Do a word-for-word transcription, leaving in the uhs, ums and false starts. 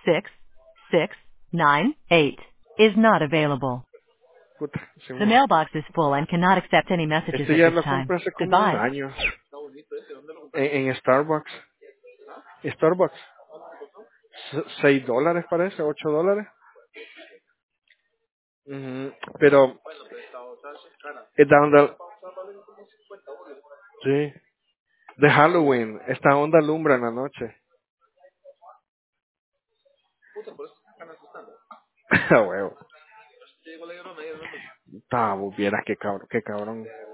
six six nine eight is not available. Puta, The Simón. mailbox is full and cannot accept any messages Este at ya this lo time. compré hace como un Goodbye. año. En, en Starbucks. Starbucks. S- Seis dólares parece, ocho dólares. Ujú. Pero esta onda, sí, de Halloween, esta onda alumbra en la noche. A huevo. Ta, vos vieras qué cabrón, qué cabrón.